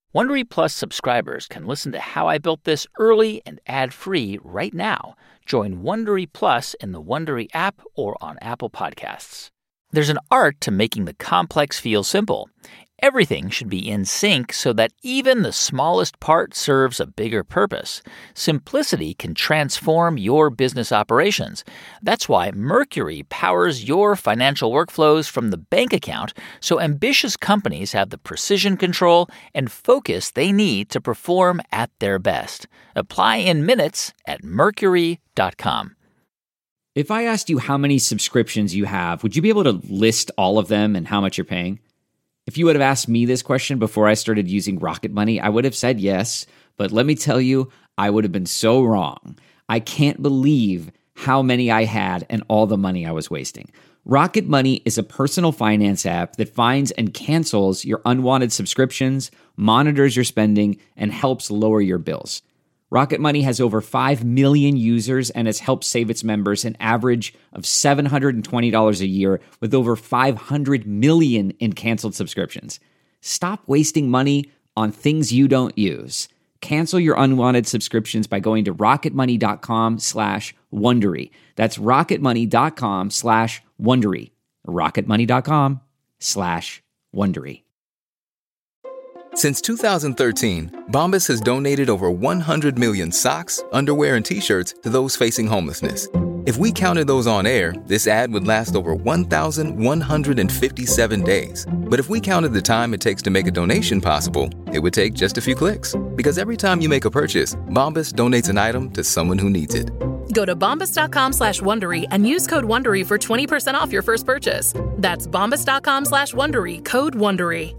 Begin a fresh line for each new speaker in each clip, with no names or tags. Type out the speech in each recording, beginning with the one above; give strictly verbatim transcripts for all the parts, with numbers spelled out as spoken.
Wondery Plus subscribers can listen to How I Built This early and ad-free right now. Join Wondery Plus in the Wondery app or on Apple Podcasts. There's an art to making the complex feel simple. Everything should be in sync so that even the smallest part serves a bigger purpose. Simplicity can transform your business operations. That's why Mercury powers your financial workflows from the bank account so ambitious companies have the precision control and focus they need to perform at their best. Apply in minutes at mercury dot com.
If I asked you how many subscriptions you have, would you be able to list all of them and how much you're paying? If you would have asked me this question before I started using Rocket Money, I would have said yes, but let me tell you, I would have been so wrong. I can't believe how many I had and all the money I was wasting. Rocket Money is a personal finance app that finds and cancels your unwanted subscriptions, monitors your spending, and helps lower your bills. Rocket Money has over five million users and has helped save its members an average of seven hundred twenty dollars a year with over five hundred million in canceled subscriptions. Stop wasting money on things you don't use. Cancel your unwanted subscriptions by going to rocketmoney.com slash Wondery. That's rocketmoney.com slash Wondery. rocketmoney.com slash Wondery.
Since two thousand thirteen, Bombas has donated over one hundred million socks, underwear, and T-shirts to those facing homelessness. If we counted those on air, this ad would last over one thousand one hundred fifty-seven days. But if we counted the time it takes to make a donation possible, it would take just a few clicks. Because every time you make a purchase, Bombas donates an item to someone who needs it.
Go to bombas.com slash Wondery and use code Wondery for twenty percent off your first purchase. That's bombas.com slash Wondery, code Wondery.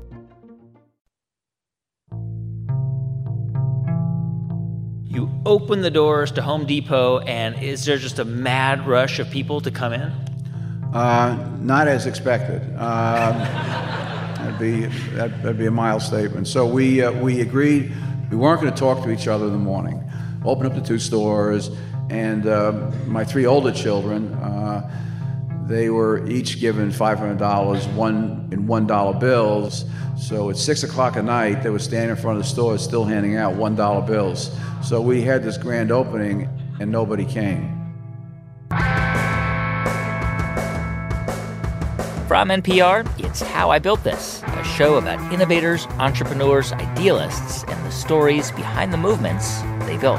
You open the doors to Home Depot, and is there just a mad rush of people to come in?
Uh, not as expected. Um, that'd be that'd, that'd be a mild statement. So we uh, we agreed we weren't going to talk to each other in the morning. Open up the two stores, and uh, my three older children, uh, they were each given five hundred dollars, one in one dollar bills. So at six o'clock at night, they were standing in front of the store, still handing out one dollar bills. So we had this grand opening, and nobody came.
From N P R, it's How I Built This, a show about innovators, entrepreneurs, idealists, and the stories behind the movements they built.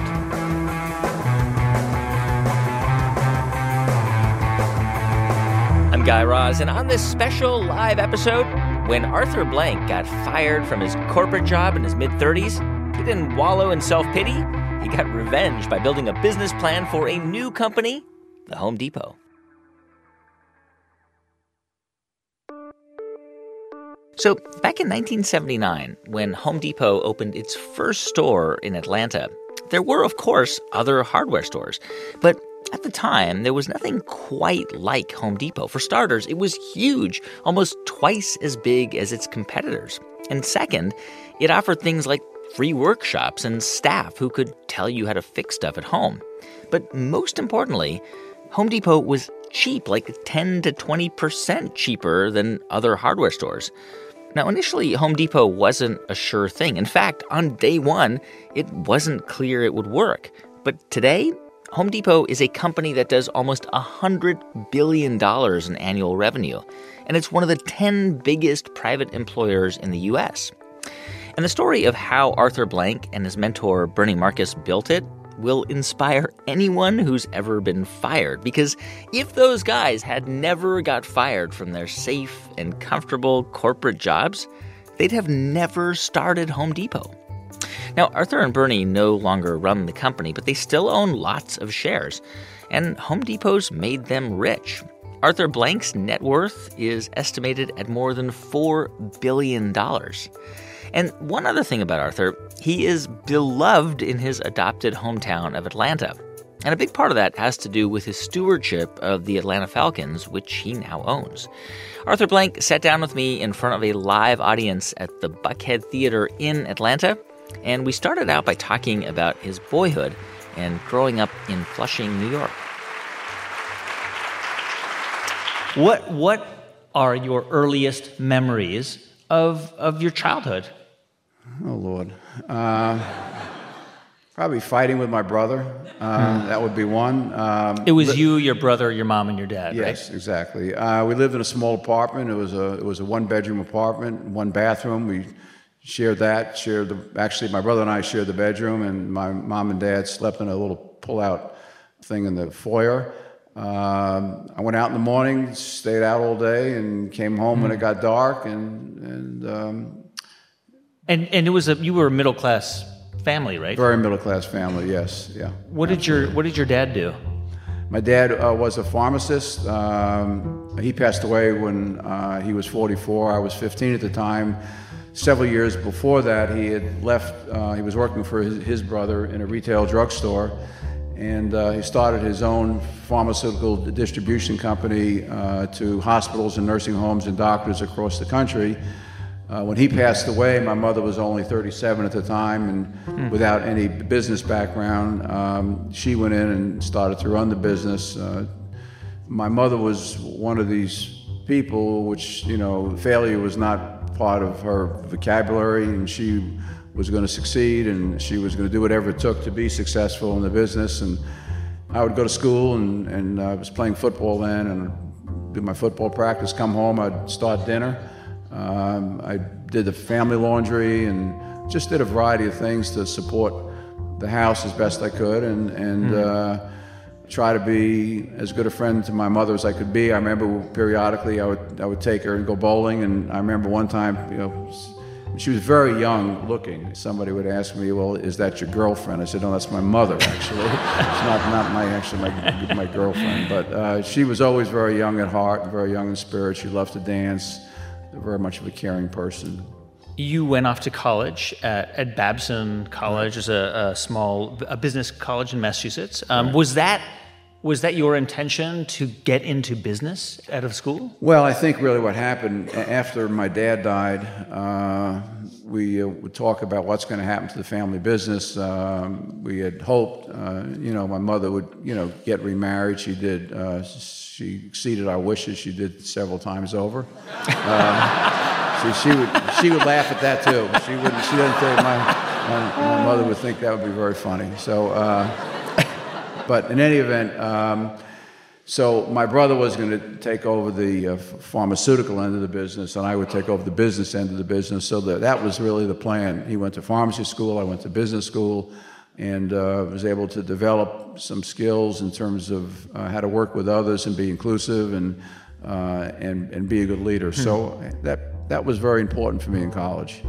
I'm Guy Raz, and on this special live episode, when Arthur Blank got fired from his corporate job in his mid-thirties, he didn't wallow in self-pity. He got revenge by building a business plan for a new company, the Home Depot. So back in nineteen seventy-nine, when Home Depot opened its first store in Atlanta, there were, of course, other hardware stores. But at the time, there was nothing quite like Home Depot. For starters, it was huge, almost twice as big as its competitors. And second, it offered things like free workshops and staff who could tell you how to fix stuff at home. But most importantly, Home Depot was cheap, like ten to twenty percent cheaper than other hardware stores. Now, initially, Home Depot wasn't a sure thing. In fact, on day one, it wasn't clear it would work. But today, Home Depot is a company that does almost one hundred billion dollars in annual revenue, and it's one of the ten biggest private employers in the U S. And the story of how Arthur Blank and his mentor Bernie Marcus built it will inspire anyone who's ever been fired, because if those guys had never got fired from their safe and comfortable corporate jobs, they'd have never started Home Depot. Now, Arthur and Bernie no longer run the company, but they still own lots of shares, and Home Depot's made them rich. Arthur Blank's net worth is estimated at more than four billion dollars. And one other thing about Arthur, he is beloved in his adopted hometown of Atlanta. And a big part of that has to do with his stewardship of the Atlanta Falcons, which he now owns. Arthur Blank sat down with me in front of a live audience at the Buckhead Theater in Atlanta, and we started out by talking about his boyhood and growing up in Flushing, New York. What what are your earliest memories of of your childhood?
Oh, Lord. Uh, probably fighting with my brother. Uh, hmm. That would be one. Um,
it was
li-
you, your brother, your mom, and your dad,
yes,
right?
Yes, exactly. Uh, we lived in a small apartment. It was a it was a one-bedroom apartment, one bathroom. We shared that, shared the, actually my brother and I shared the bedroom, and my mom and dad slept in a little pull-out thing in the foyer. Um, I went out in the morning, stayed out all day, and came home mm. when it got dark, and, and, um,
and, and it was a, you were a middle-class family, right?
Very middle-class family, yes, yeah.
What did your, what did your dad do?
My dad uh, was a pharmacist. Um, he passed away when uh, he was forty-four. I was fifteen at the time. Several years before that, he had left, uh, he was working for his, his brother in a retail drugstore, and uh, he started his own pharmaceutical distribution company uh, to hospitals and nursing homes and doctors across the country. Uh, when he passed away, my mother was only thirty-seven at the time, and mm. without any business background, um, she went in and started to run the business. Uh, my mother was one of these people which, you know, failure was not part of her vocabulary, and she was going to succeed, and she was going to do whatever it took to be successful in the business. And I would go to school, and, and I was playing football then, and do my football practice, come home, I'd start dinner. Um, I did the family laundry and just did a variety of things to support the house as best I could, and, and mm. uh, try to be as good a friend to my mother as I could be. I remember periodically I would I would take her and go bowling, and I remember one time, you know, she was very young looking. Somebody would ask me, "Well, is that your girlfriend?" I said, "No, that's my mother, actually. It's not not my actually my my girlfriend." But uh, she was always very young at heart, very young in spirit. She loved to dance. Very much of a caring person.
You went off to college at, at Babson College, as a, a small a business college in Massachusetts. Um, right. Was that was that your intention to get into business out of school?
Well, I think really what happened after my dad died, uh, we uh, would talk about what's going to happen to the family business. Um, we had hoped, uh, you know, my mother would, you know, get remarried. She did. Uh, she exceeded our wishes. She did several times over. Uh, she, she would she would laugh at that too. She wouldn't. She doesn't think my, my my mother would think that would be very funny. So, uh, but in any event. Um, So my brother was going to take over the uh, pharmaceutical end of the business, and I would take over the business end of the business. So that, that was really the plan. He went to pharmacy school, I went to business school, and uh, was able to develop some skills in terms of uh, how to work with others and be inclusive and uh, and and be a good leader. Hmm. So that that was very important for me in college.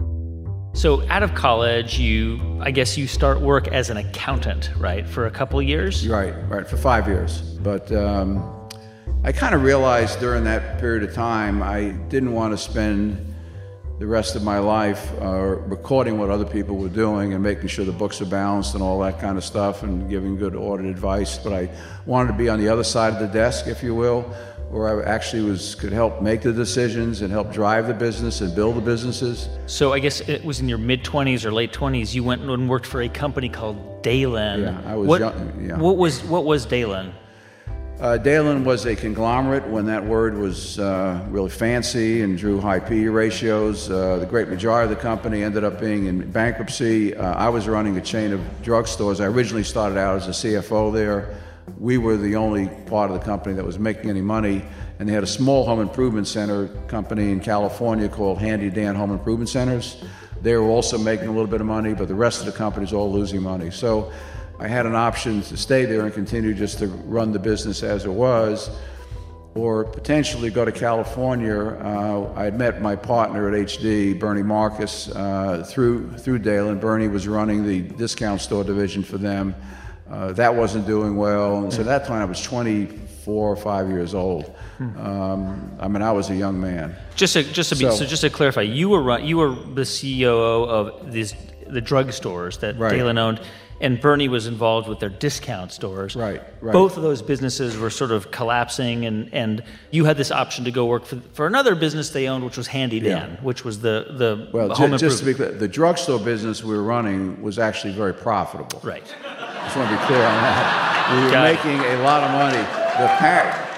So out of college, you, I guess you start work as an accountant, right, for a couple of years?
Right, right, for five years. But um, I kind of realized during that period of time, I didn't want to spend the rest of my life uh, recording what other people were doing and making sure the books are balanced and all that kind of stuff and giving good audit advice. But I wanted to be on the other side of the desk, if you will, where I actually was could help make the decisions and help drive the business and build the businesses.
So I guess it was in your mid-twenties or late twenties, you went and worked for a company called Daylin.
Yeah, I was
what,
young. Yeah.
What was what was Daylin?
Uh, Daylin was a conglomerate when that word was uh, really fancy and drew high P E ratios. Uh, the great majority of the company ended up being in bankruptcy. Uh, I was running a chain of drugstores. I originally started out as a C F O there. We were the only part of the company that was making any money, and they had a small home improvement center company in California called Handy Dan Home Improvement Centers. They were also making a little bit of money, but the rest of the company was all losing money. So I had an option to stay there and continue just to run the business as it was, or potentially go to California. Uh, I had met my partner at H D, Bernie Marcus, uh, through through Daylin. Bernie was running the discount store division for them. Uh, that wasn't doing well, and so at that time I was twenty-four or five years old. Um, I mean, I was a young man.
Just to, just to be, so, so just to clarify, you were run, you were the C E O of these the drugstores that right. Daylin owned, and Bernie was involved with their discount stores.
Right, right.
Both of those businesses were sort of collapsing, and, and you had this option to go work for for another business they owned, which was Handy Dan, yeah. which was the the
well,
home
j- just to be clear, the drugstore business we were running was actually very profitable.
Right.
I just want to be clear on that. We were
Got
making it. a lot of money. The parent,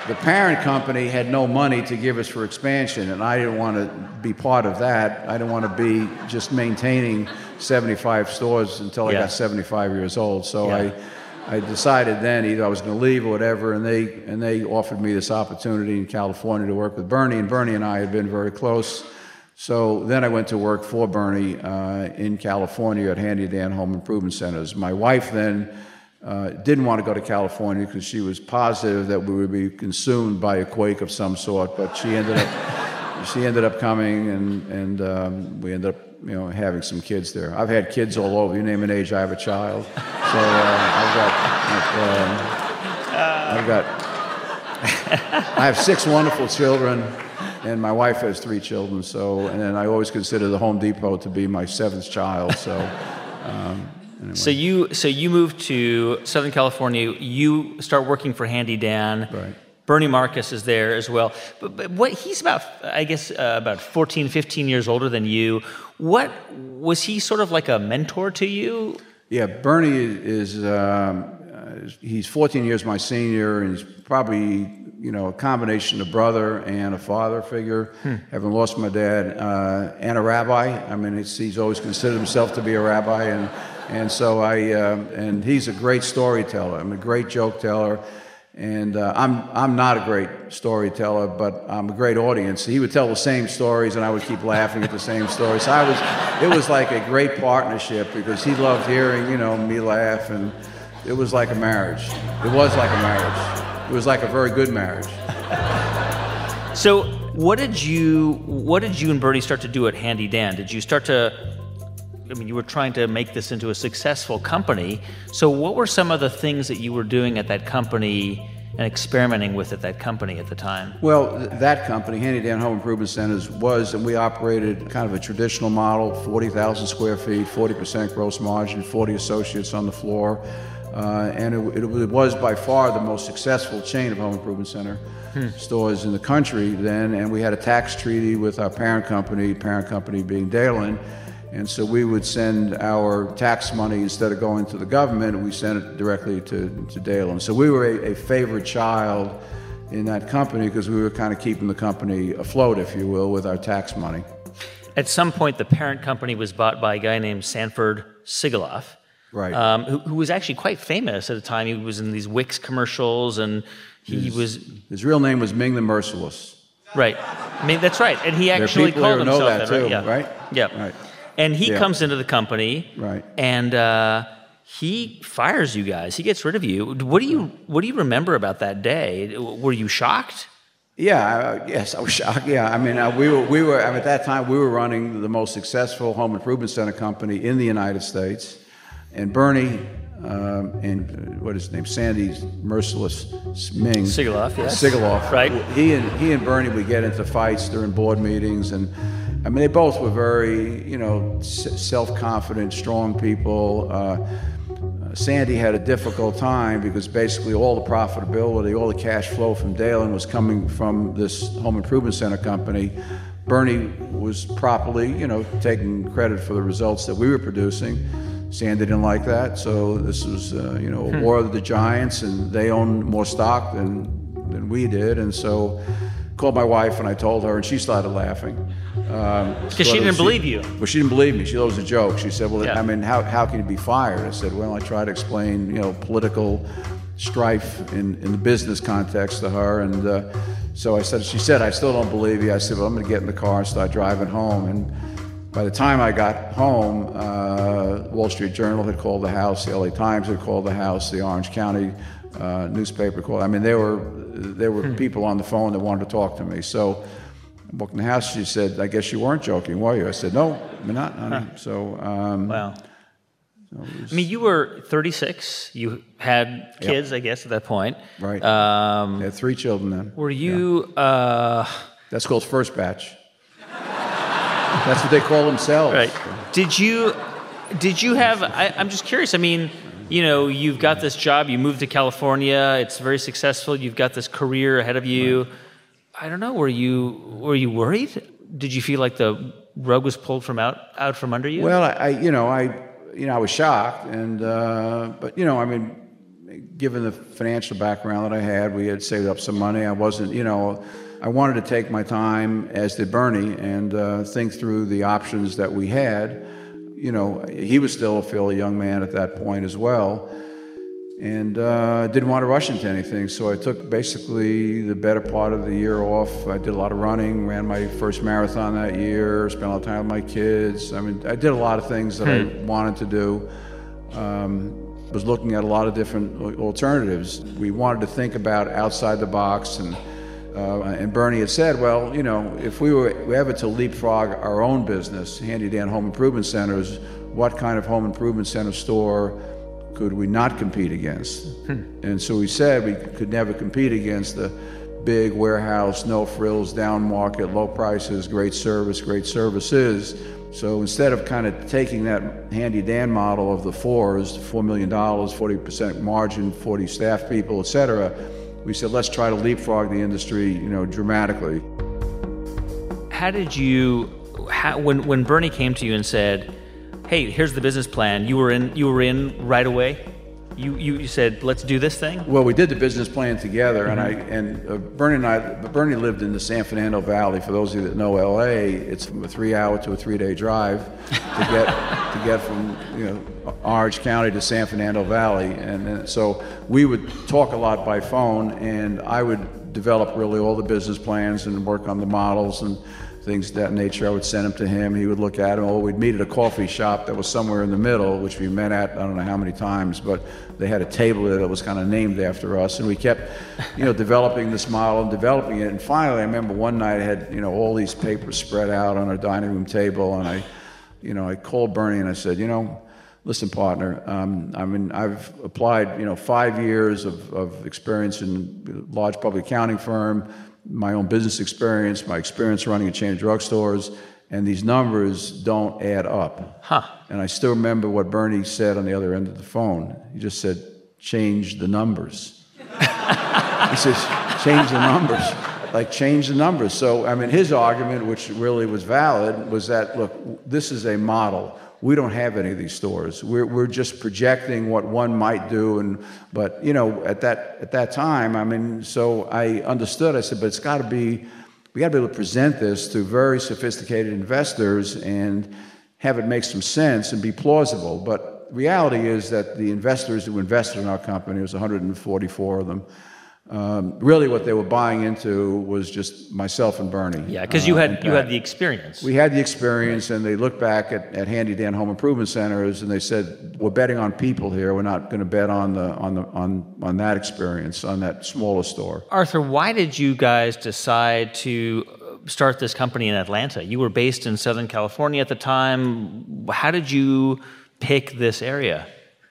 the parent company had no money to give us for expansion, and I didn't want to be part of that. I didn't want to be just maintaining seventy-five stores until I
Yeah.
got seventy-five years old. So
Yeah.
I, I decided then either I was going to leave or whatever, and they and they offered me this opportunity in California to work with Bernie, and Bernie and I had been very close. So then I went to work for Bernie uh, in California at Handy Dan Home Improvement Centers. My wife then uh, didn't want to go to California because she was positive that we would be consumed by a quake of some sort, but she ended up she ended up coming, and and um, we ended up you know having some kids there. I've had kids all over. You name an age, I have a child. So uh, I've got uh, I've got I have six wonderful children. And my wife has three children, so and then I always consider the Home Depot to be my seventh child. So, um, anyway.
So you so you moved to Southern California. You start working for Handy Dan.
Right.
Bernie Marcus is there as well. But, but what he's about, I guess, uh, about fourteen, fifteen years older than you. What was he sort of like a mentor to you?
Yeah, Bernie is um, uh, he's fourteen years my senior, and he's probably. You know, a combination of brother and a father figure. Hmm. Having lost my dad uh, and a rabbi. I mean, it's, he's always considered himself to be a rabbi, and and so I uh, and he's a great storyteller. I'm a great joke teller, and uh, I'm I'm not a great storyteller, but I'm a great audience. He would tell the same stories, and I would keep laughing at the same stories. So I was, it was like a great partnership because he loved hearing you know me laugh, and it was like a marriage. It was like a marriage. It was like a very good marriage.
So, what did you what did you and Bernie start to do at Handy Dan? Did you start to? I mean, you were trying to make this into a successful company. So, what were some of the things that you were doing at that company and experimenting with at that company at the time?
Well, th- that company, Handy Dan Home Improvement Centers, was, and we operated kind of a traditional model: forty thousand square feet, forty percent gross margin, forty associates on the floor. Uh, and it, it, it was by far the most successful chain of home improvement center hmm. stores in the country then. And we had a tax treaty with our parent company, parent company being Dalen. And so we would send our tax money, instead of going to the government, we sent it directly to, to Dalen. So we were a, a favorite child in that company because we were kind of keeping the company afloat, if you will, with our tax money.
At some point, the parent company was bought by a guy named Sanford Sigaloff.
Right.
Um, who, who was actually quite famous at the time. He was in these Wix commercials, and he
his,
was...
His real name was Ming the Merciless.
Right. I mean, that's right. And he actually
there are people
called
who
himself
know that,
that,
too,
right? Yeah.
right?
Yeah.
Right.
And he
yeah.
comes into the company,
right.
and uh, he fires you guys. He gets rid of you. What do you What do you remember about that day? Were you shocked?
Yeah, uh, yes, I was shocked. Yeah, I mean, uh, we were, we were, I mean, at that time, we were running the most successful home improvement center company in the United States. And Bernie um, and uh, what is his name, Sandy Merciless Ming.
Sigaloff, yes.
Sigaloff.
Right.
He and, he and Bernie would get into fights during board meetings. And, I mean, they both were very, you know, s- self-confident, strong people. Uh, Sandy had a difficult time because basically all the profitability, all the cash flow from Dalen was coming from this home improvement center company. Bernie was properly, you know, taking credit for the results that we were producing. Sandy didn't like that, so this was, uh, you know, a war of the giants, and they owned more stock than than we did, and so I called my wife and I told her, and she started laughing.
Because um, she didn't
she,
believe you.
Well, she didn't believe me. She thought it was a joke. She said, well,
yeah.
I mean, how, how can you be fired? I said, well, I tried to explain, you know, political strife in, in the business context to her. And uh, so I said, she said, I still don't believe you. I said, well, I'm going to get in the car and start driving home. And by the time I got home, uh, Wall Street Journal had called the house, the L A Times had called the house, the Orange County uh, newspaper called. I mean, there were, there were hmm. people on the phone that wanted to talk to me. So I walked in the house. She said, "I guess you weren't joking, were you?" I said, "No, I'm not, honey." Huh. So, um,
wow.
So was,
I mean, you were thirty-six. You had kids, yep. I guess, at that point.
Right.
Um,
I had three children then.
Were you?
Yeah.
Uh,
That's called first batch. That's what they call themselves.
Right. Did you? Did you have? I, I'm just curious. I mean, you know, you've got this job. You moved to California. It's very successful. You've got this career ahead of you. Right. I don't know. Were you? Were you worried? Did you feel like the rug was pulled from out out from under you?
Well, I, I you know, I, you know, I was shocked, and uh, but you know, I mean, given the financial background that I had, we had saved up some money. I wasn't, you know, I wanted to take my time, as did Bernie, and uh, think through the options that we had. You know, he was still a fairly young man at that point as well, and uh, didn't want to rush into anything. So I took basically the better part of the year off. I did a lot of running, ran my first marathon that year, spent a lot of time with my kids. I mean, I did a lot of things that hmm. I wanted to do. Um, was looking at a lot of different alternatives. We wanted to think about outside the box, and uh, and Bernie had said, well, you know, if we were ever to leapfrog our own business, Handy Dan Home Improvement Centers, what kind of home improvement center store could we not compete against? Hmm. And so we said we could never compete against the big warehouse, no frills, down market, low prices, great service, great services. So instead of kind of taking that Handy Dan model of the fours, four million dollars, forty percent margin, forty staff people, et cetera, we said, let's try to leapfrog the industry, you know, dramatically.
How did you, how, when when Bernie came to you and said, hey, here's the business plan, you were in you were in right away? You, you you said, let's do this thing?
Well, we did the business plan together,
Mm-hmm.
and I and uh, Bernie and I. Bernie lived in the San Fernando Valley. For those of you that know L A, it's from a three-hour to a three-day drive to get to get from you know Orange County to San Fernando Valley, and, and so we would talk a lot by phone, and I would develop really all the business plans and work on the models and things of that nature. I would send them to him. He would look at them. Or we'd meet at a coffee shop that was somewhere in the middle, which we met at I don't know how many times, but they had a table there that was kind of named after us. And we kept, you know, developing this model and developing it. And finally, I remember one night I had, you know, all these papers spread out on our dining room table, and I, you know, I called Bernie and I said, you know, listen, partner, um, I mean, I've applied, you know, five years of, of experience in a large public accounting firm, my own business experience, my experience running a chain of drugstores, and these numbers don't add up.
Huh.
And I still remember what Bernie said on the other end of the phone. He just said, change the numbers. He says, change the numbers. Like, change the numbers. So, I mean, his argument, which really was valid, was that, look, this is a model. We don't have any of these stores. We're we're just projecting what one might do, and but you know at that at that time, I mean, so I understood. I said, but it's got to be, we got to be able to present this to very sophisticated investors and have it make some sense and be plausible. But reality is that the investors who invested in our company, it was one hundred forty-four of them. Um, really, what they were buying into was just myself and Bernie.
Yeah, because you had uh, you had the experience.
We had the experience, and they looked back at, at Handy Dan Home Improvement Centers, and they said, "We're betting on people here. We're not going to bet on the on the on on that experience, on that smaller store."
Arthur, why did you guys decide to start this company in Atlanta? You were based in Southern California at the time. How did you pick this area?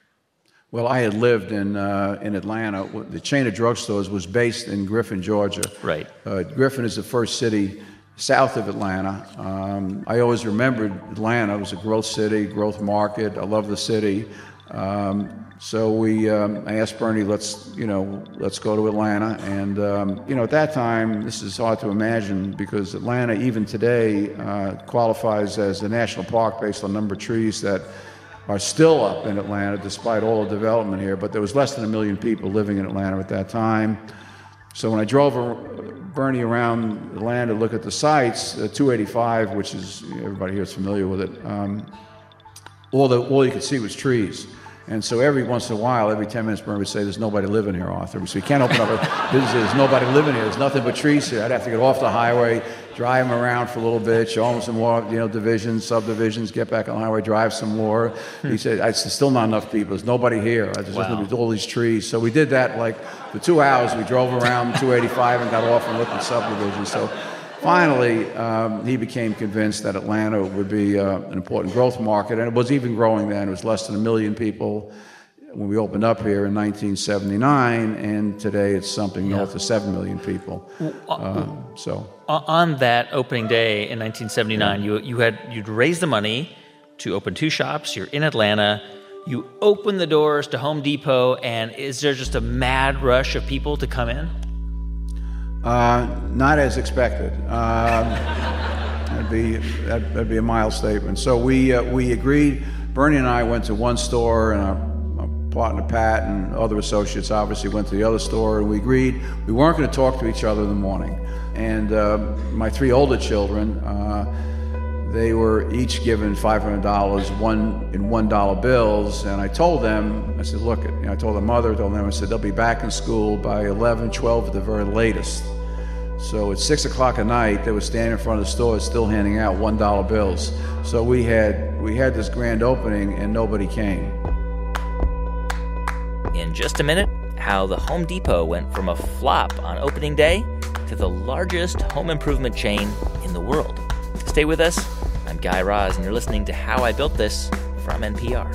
Well, I had lived in uh, in Atlanta. The chain of drugstores was based in Griffin, Georgia.
Right.
Uh, Griffin is the first city south of Atlanta. Um, I always remembered Atlanta. It was a growth city, growth market. I love the city. Um, so we, um, I asked Bernie, let's, you know, let's go to Atlanta. And um, you know, at that time, this is hard to imagine because Atlanta, even today, uh, qualifies as a national park based on the number of trees that are still up in Atlanta despite all the development here, but there was less than a million people living in Atlanta at that time. So when I drove Bernie around Atlanta to look at the sites, uh, two eighty-five, which is, everybody here is familiar with it, um, all, the, all you could see was trees. And so every once in a while, every ten minutes, Bernie would say, there's nobody living here, Arthur. So you can't open up a business, there's nobody living here, there's nothing but trees here. I'd have to get off the highway, drive them around for a little bit, show them some more, you know, divisions, subdivisions, get back on the highway, drive some more. He said, it's still not enough people, there's nobody here. I just
wow.
There's all these trees. So we did that like for two hours. We drove around two eighty-five and got off and looked at subdivisions. So finally, um, he became convinced that Atlanta would be uh, an important growth market, and it was even growing then. It was less than a million people when we opened up here in nineteen seventy-nine, and today it's something yeah. north of seven million people. Uh, so
on that opening day in nineteen seventy-nine, yeah. you you had you'd raised the money to open two shops. You're in Atlanta. You open the doors to Home Depot, and is there just a mad rush of people to come in?
Uh, not as expected. Um, that'd be that'd, that'd be a mild statement. So we uh, we agreed. Bernie and I went to one store, and our, our partner Pat and other associates obviously went to the other store, and we agreed we weren't going to talk to each other in the morning. And uh, my three older children, uh, they were each given five hundred dollars, one in one dollar bills, and I told them, I said, look, you know, I told their mother, I told them, I said, they'll be back in school by eleven, twelve at the very latest. So at six o'clock at night, they were standing in front of the store still handing out one dollar bills. So we had we had this grand opening and nobody came.
In just a minute, how the Home Depot went from a flop on opening day to the largest home improvement chain in the world. Stay with us. I'm Guy Raz, and you're listening to How I Built This from N P R.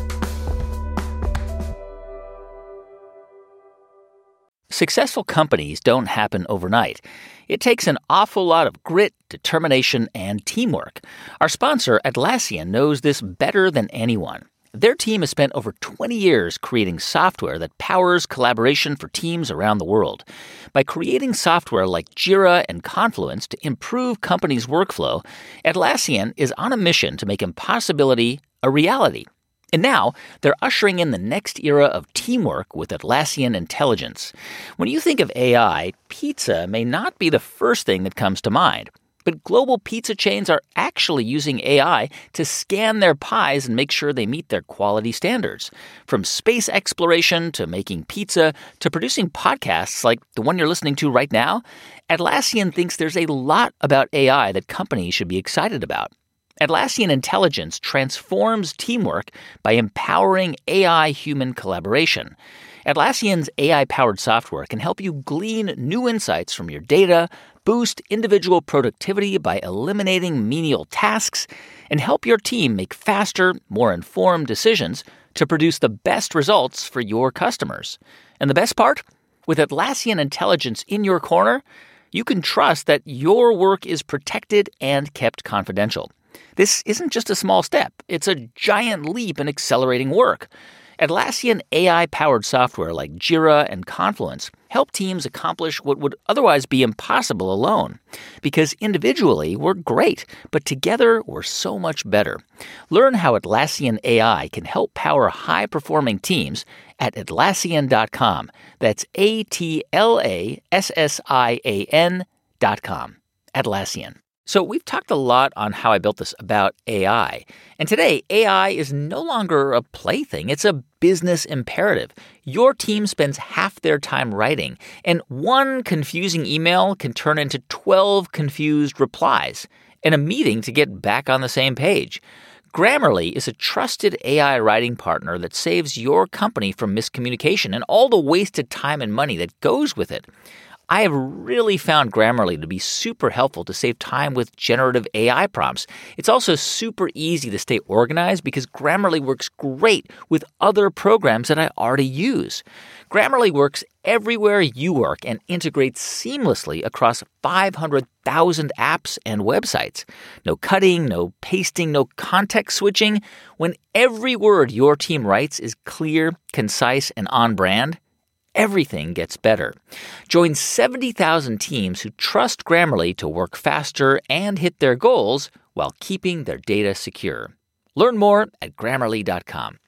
Successful companies don't happen overnight. It takes an awful lot of grit, determination, and teamwork. Our sponsor, Atlassian, knows this better than anyone. Their team has spent over twenty years creating software that powers collaboration for teams around the world. By creating software like Jira and Confluence to improve companies' workflow, Atlassian is on a mission to make impossibility a reality. And now, they're ushering in the next era of teamwork with Atlassian Intelligence. When you think of A I, pizza may not be the first thing that comes to mind. But global pizza chains are actually using A I to scan their pies and make sure they meet their quality standards. From space exploration to making pizza to producing podcasts like the one you're listening to right now, Atlassian thinks there's a lot about A I that companies should be excited about. Atlassian Intelligence transforms teamwork by empowering A I-human collaboration. Atlassian's A I-powered software can help you glean new insights from your data, boost individual productivity by eliminating menial tasks, and help your team make faster, more informed decisions to produce the best results for your customers. And the best part? With Atlassian Intelligence in your corner, you can trust that your work is protected and kept confidential. This isn't just a small step. It's a giant leap in accelerating work. Atlassian A I-powered software like Jira and Confluence help teams accomplish what would otherwise be impossible alone. Because individually, we're great, but together, we're so much better. Learn how Atlassian A I can help power high-performing teams at Atlassian dot com. That's A T L A S S I A N dot com. Atlassian. So we've talked a lot on How I Built This about A I. And today, A I is no longer a plaything. It's a business imperative. Your team spends half their time writing, and one confusing email can turn into twelve confused replies, and a meeting to get back on the same page. Grammarly is a trusted A I writing partner that saves your company from miscommunication and all the wasted time and money that goes with it. I have really found Grammarly to be super helpful to save time with generative A I prompts. It's also super easy to stay organized because Grammarly works great with other programs that I already use. Grammarly works everywhere you work and integrates seamlessly across five hundred thousand apps and websites. No cutting, no pasting, no context switching. When every word your team writes is clear, concise, and on brand, everything gets better. Join seventy thousand teams who trust Grammarly to work faster and hit their goals while keeping their data secure. Learn more at Grammarly dot com.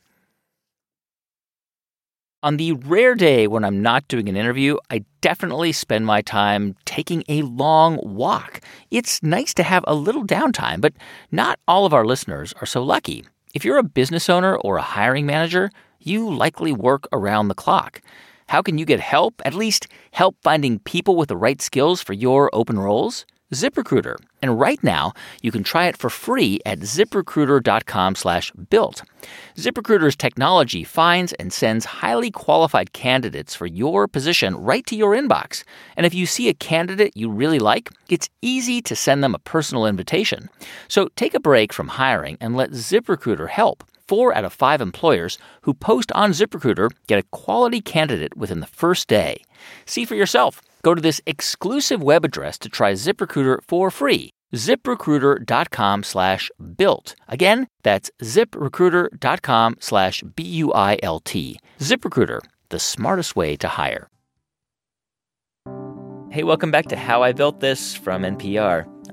On the rare day when I'm not doing an interview, I definitely spend my time taking a long walk. It's nice to have a little downtime, but not all of our listeners are so lucky. If you're a business owner or a hiring manager, you likely work around the clock. How can you get help, at least help finding people with the right skills for your open roles? ZipRecruiter. And right now, you can try it for free at ZipRecruiter.com slash built. ZipRecruiter's technology finds and sends highly qualified candidates for your position right to your inbox. And if you see a candidate you really like, it's easy to send them a personal invitation. So take a break from hiring and let ZipRecruiter help. Four out of five employers who post on ZipRecruiter get a quality candidate within the first day. See for yourself. Go to this exclusive web address to try ZipRecruiter for free. ZipRecruiter.com slash built. Again, that's ZipRecruiter.com slash B U I L T. ZipRecruiter, the smartest way to hire. Hey, welcome back to How I Built This from N P R. I'm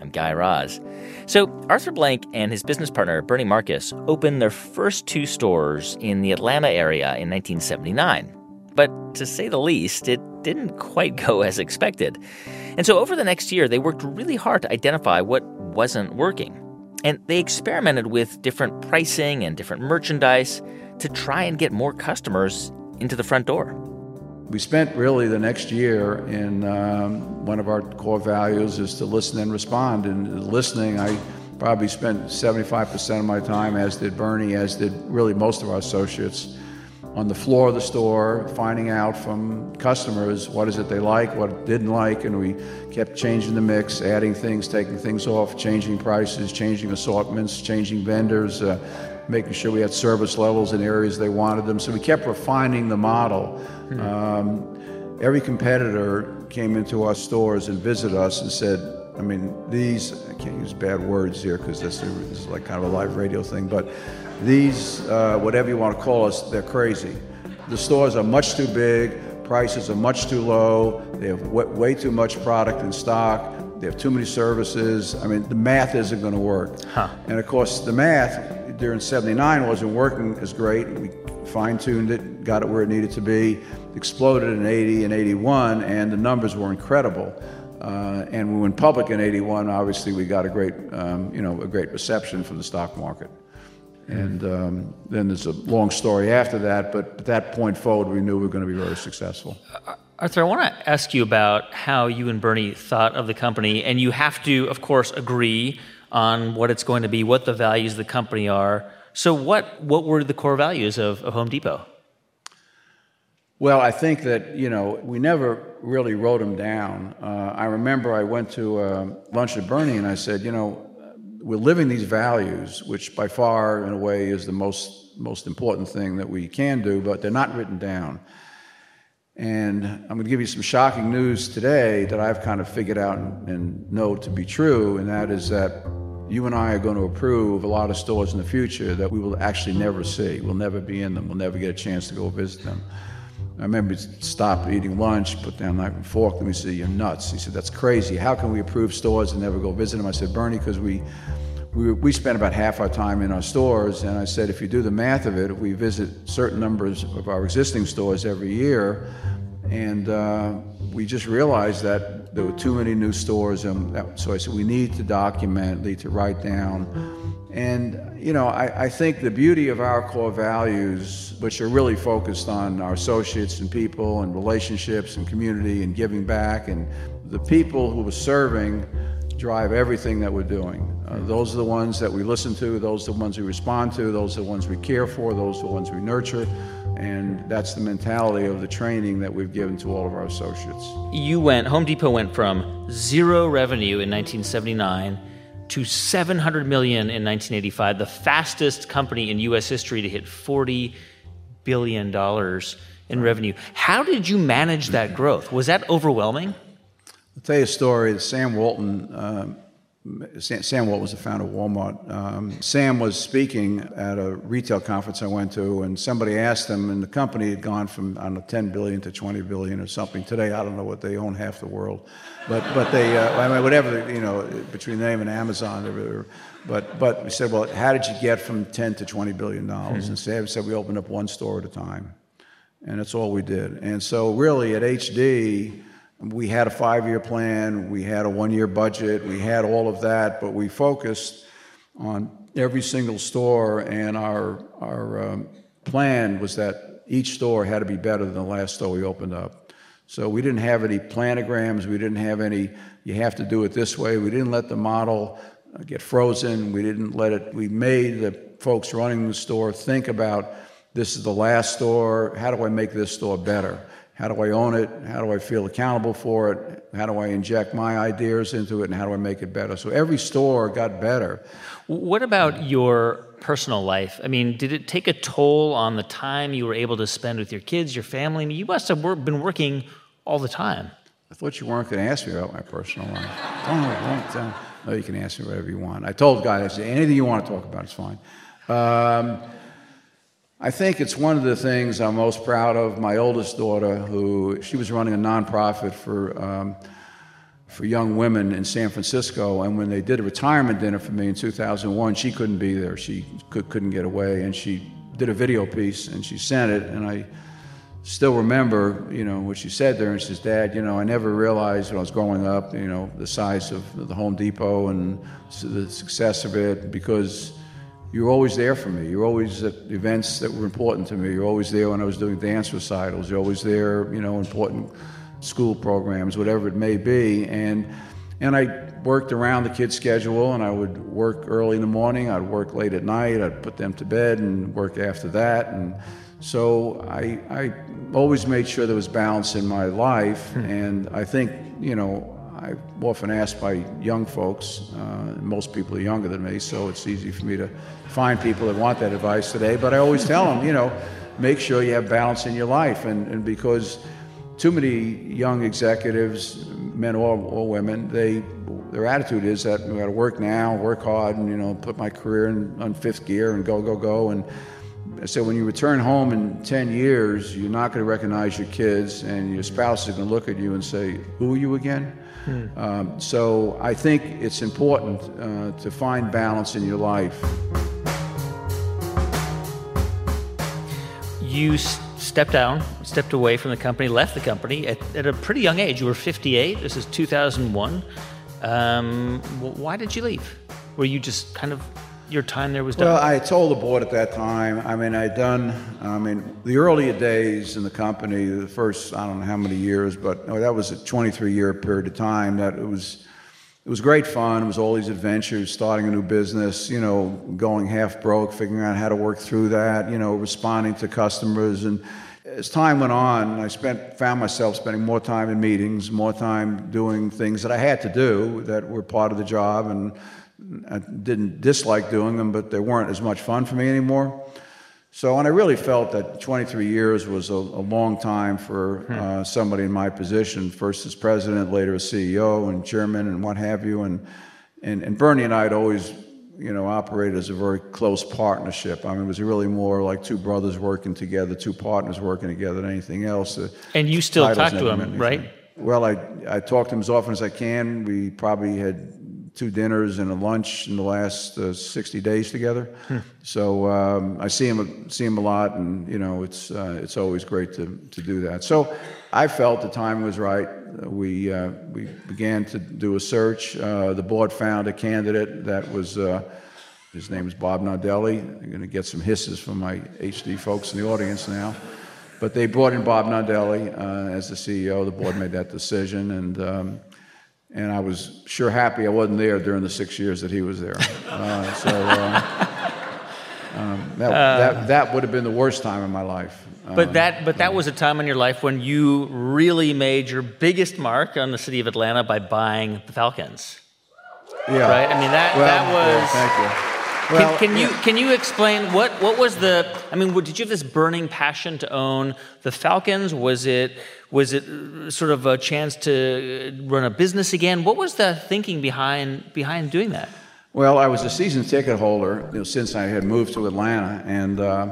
I'm Guy Raz. So Arthur Blank and his business partner, Bernie Marcus, opened their first two stores in the Atlanta area in nineteen seventy-nine. But to say the least, it didn't quite go as expected. And so over the next year, they worked really hard to identify what wasn't working. And they experimented with different pricing and different merchandise to try and get more customers into the front door.
We spent really the next year in um, one of our core values is to listen and respond. And listening, I probably spent seventy-five percent of my time, as did Bernie, as did really most of our associates, on the floor of the store, finding out from customers what is it they like, what it didn't like, and we kept changing the mix, adding things, taking things off, changing prices, changing assortments, changing vendors, uh, making sure we had service levels in areas they wanted them. So we kept refining the model. Mm-hmm. Um, every competitor came into our stores and visited us and said, I mean, these, I can't use bad words here because this, this is like kind of a live radio thing, but these, uh, whatever you want to call us, they're crazy. The stores are much too big, prices are much too low, they have w- way too much product in stock, they have too many services. I mean, the math isn't going to work. Huh. And of course, the math during seventy-nine wasn't working as great. We fine-tuned it, got it where it needed to be, exploded in eighty and eighty-one, and the numbers were incredible. Uh, and we went public in eighty-one. Obviously, we got a great, um, you know, a great reception from the stock market. And um, then there's a long story after that, but at that point forward, we knew we were going to be very successful.
Uh, Arthur, I want to ask you about how you and Bernie thought of the company, and you have to, of course, agree on what it's going to be, what the values of the company are. So what what were the core values of, of Home Depot?
Well, I think that, you know, we never really wrote them down. Uh, I remember I went to uh, lunch with Bernie and I said, you know, we're living these values, which by far, in a way, is the most most important thing that we can do, but they're not written down. And I'm going to give you some shocking news today that I've kind of figured out and, and know to be true, and that is that you and I are going to approve a lot of stores in the future that we will actually never see. We'll never be in them. We'll never get a chance to go visit them. I remember he stopped eating lunch, put down a knife and fork, and we said, you're nuts. He said, that's crazy. How can we approve stores and never go visit them? I said, Bernie, because we, we we spend about half our time in our stores, and I said, if you do the math of it, if we visit certain numbers of our existing stores every year, and uh, we just realized that there were too many new stores, and that, so I said, we need to document, need to write down. And, you know, I, I think the beauty of our core values, which are really focused on our associates and people and relationships and community and giving back, and the people who we're serving drive everything that we're doing. Uh, those are the ones that we listen to, those are the ones we respond to, those are the ones we care for, those are the ones we nurture. And that's the mentality of the training that we've given to all of our associates.
You went, Home Depot went from zero revenue in nineteen seventy-nine to seven hundred million dollars in nineteen eighty-five, the fastest company in U S history to hit forty billion dollars in revenue. How did you manage that growth? Was that overwhelming?
I'll tell you a story. Sam Walton, um, Sam, Sam Walton was the founder of Walmart. Um, Sam was speaking at a retail conference I went to, and somebody asked him, and the company had gone from, I don't know, ten billion to twenty billion or something. Today, I don't know what they own, half the world. But but they, uh, I mean, whatever, you know, between them and Amazon, they were, but but we said, well, how did you get from ten to twenty billion dollars? Mm-hmm. And Sam said, we opened up one store at a time. And that's all we did. And so really at H D, we had a five-year plan, we had a one-year budget, we had all of that, but we focused on every single store, and our our um, plan was that each store had to be better than the last store we opened up. So we didn't have any planograms, we didn't have any, you have to do it this way, we didn't let the model get frozen, we didn't let it, we made the folks running the store think about, this is the last store, how do I make this store better? How do I own it? How do I feel accountable for it? How do I inject my ideas into it? And how do I make it better? So every store got better.
What about your personal life? I mean, did it take a toll on the time you were able to spend with your kids, your family? I mean, you must have work, been working all the time.
I thought you weren't going to ask me about my personal life. Don't, don't, don't. No, you can ask me whatever you want. I told guys, I said, anything you want to talk about is fine. Um, I think it's one of the things I'm most proud of. My oldest daughter, who she was running a nonprofit for um, for young women in San Francisco, and when they did a retirement dinner for me in two thousand one, she couldn't be there. She could, couldn't get away, and she did a video piece, and she sent it, and I still remember, you know, what she said there, and she says, Dad, you know, I never realized when I was growing up, you know, the size of the Home Depot and the success of it, because you were always there for me. You were always at events that were important to me. You were always there when I was doing dance recitals. You're always there, you know, important school programs, whatever it may be. And and I worked around the kids' schedule, and I would work early in the morning, I'd work late at night, I'd put them to bed and work after that. And so I, I always made sure there was balance in my life. Hmm. And I think, you know, I'm often asked by young folks, uh, most people are younger than me, so it's easy for me to find people that want that advice today, but I always tell them, you know, make sure you have balance in your life. And, and because too many young executives, men or, or women, they their attitude is that we got to work now, work hard, and, you know, put my career in, on fifth gear and go, go, go. And so when you return home in ten years, you're not going to recognize your kids, and your spouse is going to look at you and say, who are you again? Hmm. Um, so I think it's important uh, to find balance in your life.
You s- stepped down, stepped away from the company, left the company at, at a pretty young age. You were fifty-eight. This is two thousand one. Um, why did you leave? Were you just kind of, your time there was done?
Well, I told the board at that time, I mean, I'd done, I mean, the earlier days in the company, the first, I don't know how many years, but no, that was a twenty-three year period of time that it was, it was great fun. It was all these adventures, starting a new business, you know, going half broke, figuring out how to work through that, you know, responding to customers. And as time went on, I spent, found myself spending more time in meetings, more time doing things that I had to do that were part of the job, and I didn't dislike doing them, but they weren't as much fun for me anymore. So, and I really felt that twenty-three years was a, a long time for uh, somebody in my position, first as president, later as C E O and chairman and what have you. And, and, and Bernie and I had always, you know, operated as a very close partnership. I mean, it was really more like two brothers working together, two partners working together than anything else.
And you still talk to him, right?
Well, I, I talk to him as often as I can. We probably had two dinners and a lunch in the last uh, sixty days together. Hmm. So um, I see him see him a lot, and you know, it's uh, it's always great to to do that. So I felt the time was right. We uh, we began to do a search. Uh, the board found a candidate that was. Uh, his name is Bob Nardelli. I'm going to get some hisses from my H D folks in the audience now. But they brought in Bob Nardelli uh, as the C E O. The board made that decision, and um, and I was sure happy I wasn't there during the six years that he was there. Uh, so uh, um, that, uh, that that would have been the worst time in my life.
But
um,
that but that was a time in your life when you really made your biggest mark on the city of Atlanta by buying the Falcons.
Yeah.
Right. I mean that
well,
that was.
Yeah, thank you.
Well, can, can you can you explain what, what was the? I mean, did you have this burning passion to own the Falcons? Was it was it sort of a chance to run a business again? What was the thinking behind behind doing that?
Well, I was a season ticket holder, you know, since I had moved to Atlanta, and uh,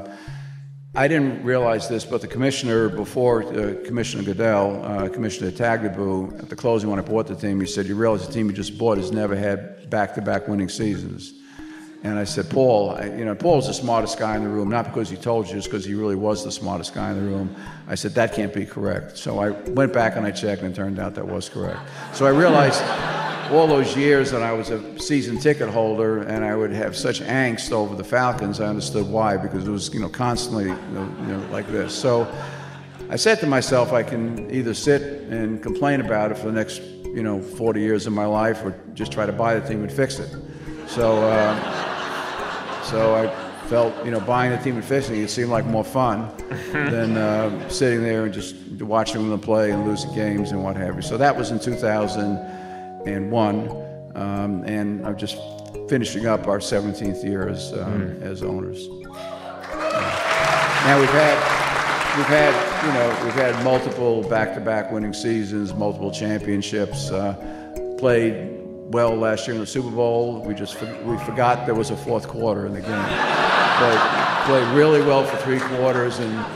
I didn't realize this, but the commissioner before uh, Commissioner Goodell, uh, Commissioner Tagliabue, at the closing when I bought the team, he said, "You realize the team you just bought has never had back-to-back winning seasons." And I said, Paul, I, you know, Paul's the smartest guy in the room, not because he told you, just because he really was the smartest guy in the room. I said, that can't be correct. So I went back and I checked, and it turned out that was correct. So I realized all those years that I was a season ticket holder and I would have such angst over the Falcons, I understood why, because it was, you know, constantly, you know, you know, like this. So I said to myself, I can either sit and complain about it for the next, you know, forty years of my life, or just try to buy the team and fix it. So, uh, So I felt, you know, buying the team and fixing it seemed like more fun than uh, sitting there and just watching them play and losing games and what have you. So that was in two thousand one, um, and I'm just finishing up our seventeenth year as um, mm. as owners. Now we've had we've had you know we've had multiple back-to-back winning seasons, multiple championships, uh, played well last year in the Super Bowl. We just we forgot there was a fourth quarter in the game. Played, played really well for three quarters, and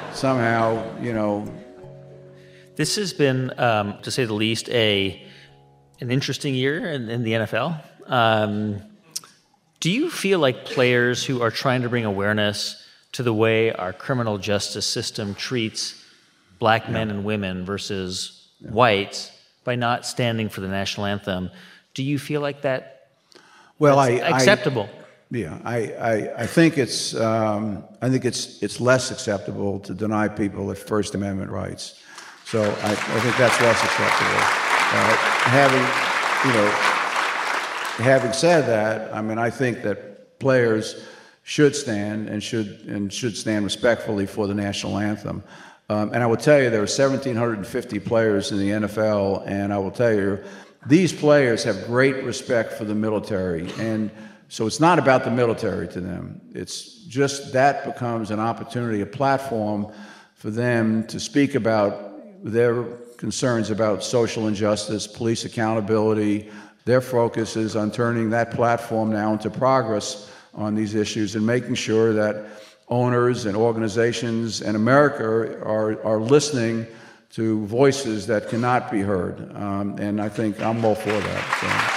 somehow, you know.
This has been, um, to say the least, a an interesting year in, in the N F L. Um, do you feel like players who are trying to bring awareness to the way our criminal justice system treats black yeah. men and women versus yeah. whites by not standing for the national anthem, do you feel like that
well, I,
acceptable?
I, yeah, I, I, I think it's um, I think it's it's less acceptable to deny people their First Amendment rights. So I, I think that's less acceptable. Uh, having you know, having said that, I mean, I think that players should stand and should and should stand respectfully for the national anthem. Um, and I will tell you, there are one thousand seven hundred fifty players in the N F L, and I will tell you, these players have great respect for the military. And so it's not about the military to them. It's just that becomes an opportunity, a platform for them to speak about their concerns about social injustice, police accountability. Their focus is on turning that platform now into progress on these issues and making sure that owners and organizations in America are, are listening to voices that cannot be heard. Um, and I think I'm all for that. So.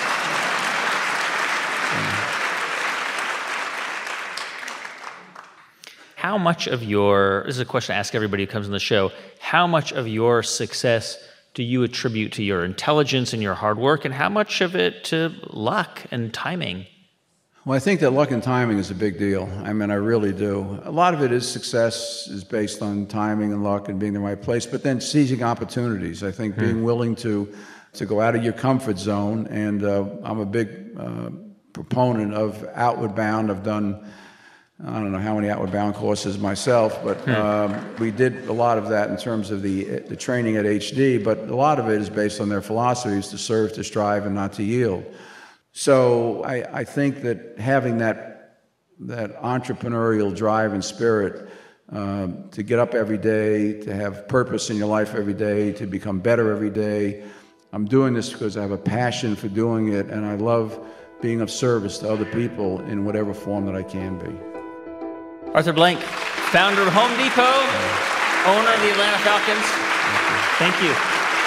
How much of your, this is a question I ask everybody who comes on the show, how much of your success do you attribute to your intelligence and your hard work, and how much of it to luck and timing?
Well, I think that luck and timing is a big deal. I mean, I really do. A lot of it is success is based on timing and luck and being in the right place, but then seizing opportunities. I think being willing to to go out of your comfort zone, and uh, I'm a big uh, proponent of Outward Bound. I've done, I don't know how many Outward Bound courses myself, but um, we did a lot of that in terms of the the training at H D, but a lot of it is based on their philosophies to serve, to strive, and not to yield. So I, I think that having that that entrepreneurial drive and spirit um, to get up every day, to have purpose in your life every day, to become better every day. I'm doing this because I have a passion for doing it, and I love being of service to other people in whatever form that I can be.
Arthur Blank, founder of Home Depot, owner of the Atlanta Falcons. Thank you.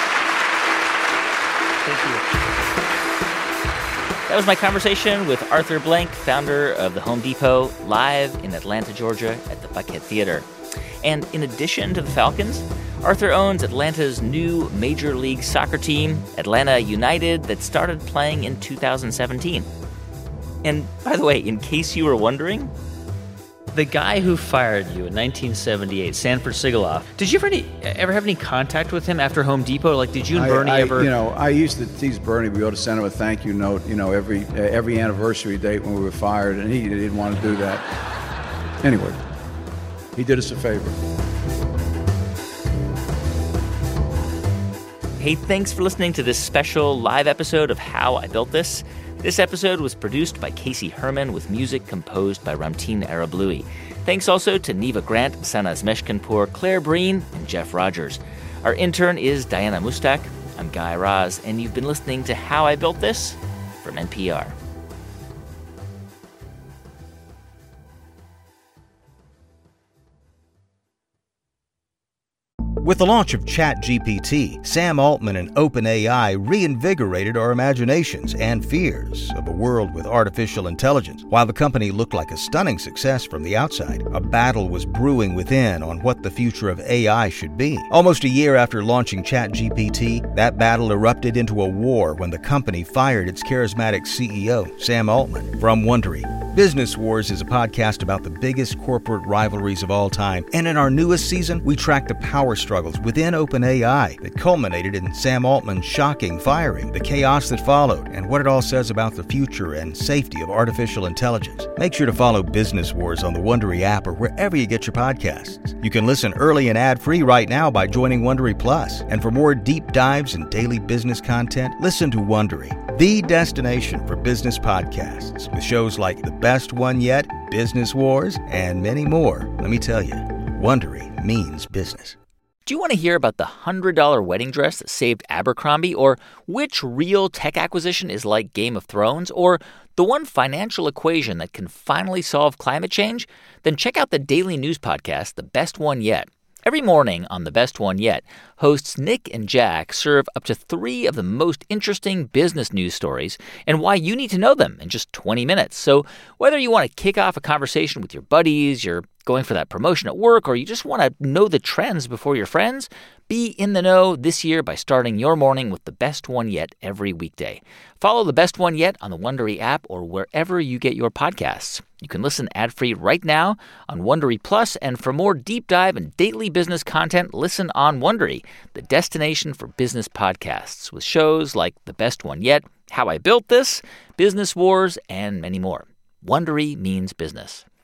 Thank you.
That was my conversation with Arthur Blank, founder of the Home Depot, live in Atlanta, Georgia at the Buckhead Theater. And in addition to the Falcons, Arthur owns Atlanta's new Major League Soccer team, Atlanta United, that started playing in two thousand seventeen. And by the way, in case you were wondering,
the guy who fired you in nineteen seventy-eight, Sanford Sigaloff, did you ever, any, ever have any contact with him after Home Depot? Like, did you and Bernie
I, I,
ever?
You know, I used to tease Bernie. We ought to send him a thank you note, you know, every uh, every anniversary date when we were fired, and he didn't want to do that. Anyway, he did us a favor.
Hey, thanks for listening to this special live episode of How I Built This. This episode was produced by Casey Herman with music composed by Ramtin Arablouei. Thanks also to Neva Grant, Sanaz Meshkinpour, Claire Breen, and Jeff Rogers. Our intern is Diana Mustak. I'm Guy Raz, and you've been listening to How I Built This from N P R.
With the launch of ChatGPT, Sam Altman and OpenAI reinvigorated our imaginations and fears of a world with artificial intelligence. While the company looked like a stunning success from the outside, a battle was brewing within on what the future of A I should be. Almost a year after launching ChatGPT, that battle erupted into a war when the company fired its charismatic C E O, Sam Altman. From Wondery, Business Wars is a podcast about the biggest corporate rivalries of all time, and in our newest season, we track the power struggles within OpenAI that culminated in Sam Altman's shocking firing, the chaos that followed, and what it all says about the future and safety of artificial intelligence. Make sure to follow Business Wars on the Wondery app or wherever you get your podcasts. You can listen early and ad-free right now by joining Wondery Plus. And for more deep dives and daily business content, listen to Wondery, the destination for business podcasts, with shows like The Best One Yet, Business Wars, and many more. Let me tell you, Wondery means business.
Do you want to hear about the one hundred dollars wedding dress that saved Abercrombie, or which real tech acquisition is like Game of Thrones, or the one financial equation that can finally solve climate change? Then check out the daily news podcast, The Best One Yet. Every morning on The Best One Yet, hosts Nick and Jack serve up to three of the most interesting business news stories and why you need to know them in just twenty minutes. So whether you want to kick off a conversation with your buddies, you're going for that promotion at work, or you just want to know the trends before your friends, be in the know this year by starting your morning with The Best One Yet every weekday. Follow The Best One Yet on the Wondery app or wherever you get your podcasts. You can listen ad-free right now on Wondery Plus, and for more deep dive and daily business content, listen on Wondery, the destination for business podcasts, with shows like The Best One Yet, How I Built This, Business Wars, and many more. Wondery means business.